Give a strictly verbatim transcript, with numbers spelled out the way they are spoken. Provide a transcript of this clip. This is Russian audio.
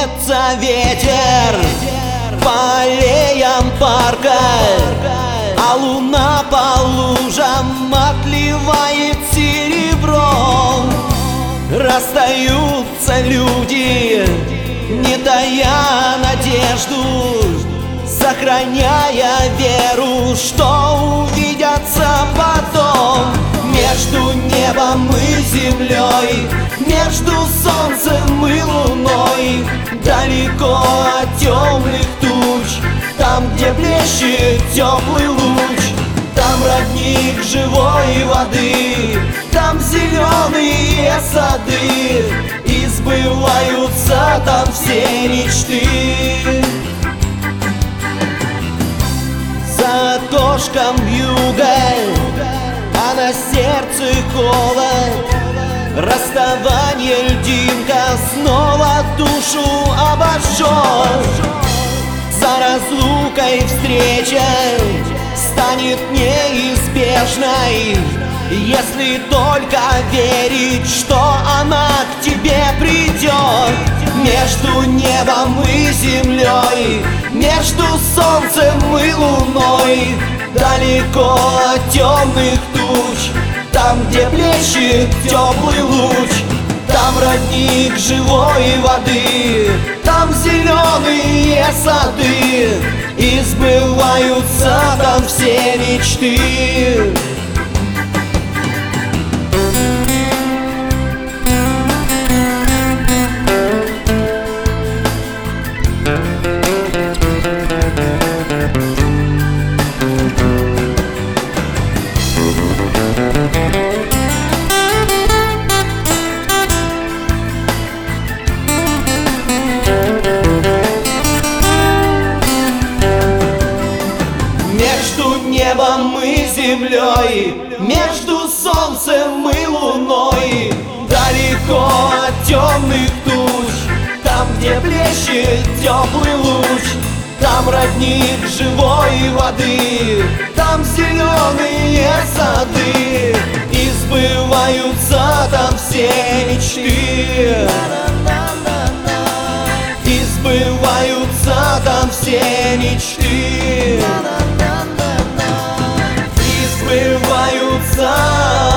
Струится ветер по аллеям парка, а луна по лужам отливает серебром. Расстаются люди, не тая надежду, сохраняя веру, что увидятся потом. Между небом и землей, между солнцем и луной, далеко от темных туч, там, где блещет теплый луч, там родник живой воды, там зеленые сады, и сбываются там все мечты. За окошком вьюга, а на сердце холод, расставание льдинка снова душу обожжет. За разлукой встреча станет неизбежной, если только верить, что она к тебе придет. Между небом и землей, между солнцем и луной, далеко от темных туч, там, где блещет теплый луч, там родник живой воды, там зеленые сады, и сбываются там все мечты. Между небом и землей, между солнцем и луной, далеко от темных туч, там, где блещет теплый луч, там родник живой воды, там зеленые сады, и сбываются там все мечты. И сбываются там все мечты. И сбываются